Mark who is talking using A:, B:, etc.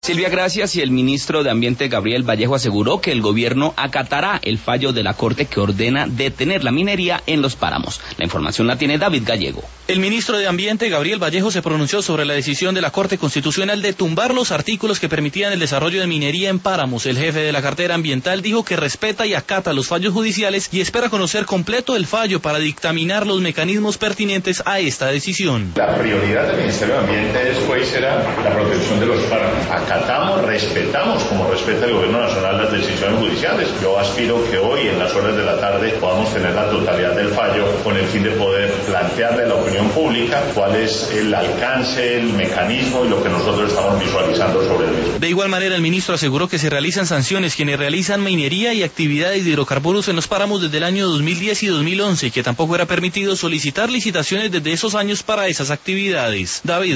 A: Silvia Gracias y el ministro de Ambiente Gabriel Vallejo aseguró que el gobierno acatará el fallo de la Corte que ordena detener la minería en los páramos. La información la tiene David Gallego.
B: El ministro de Ambiente Gabriel Vallejo se pronunció sobre la decisión de la Corte Constitucional de tumbar los artículos que permitían el desarrollo de minería en páramos. El jefe de la cartera ambiental dijo que respeta y acata los fallos judiciales y espera conocer completo el fallo para dictaminar los mecanismos pertinentes a esta decisión.
C: La prioridad del Ministerio de Ambiente después será la protección de los páramos. Acatamos, respetamos, como respeta el Gobierno Nacional, las decisiones judiciales. Yo aspiro que hoy, en las horas de la tarde, podamos tener la totalidad del fallo con el fin de poder plantearle a la opinión pública cuál es el alcance, el mecanismo y lo que nosotros estamos visualizando sobre el mismo.
B: De igual manera, el ministro aseguró que se realizan sanciones quienes realizan minería y actividades de hidrocarburos en los páramos desde el año 2010 y 2011 y que tampoco era permitido solicitar licitaciones desde esos años para esas actividades. David.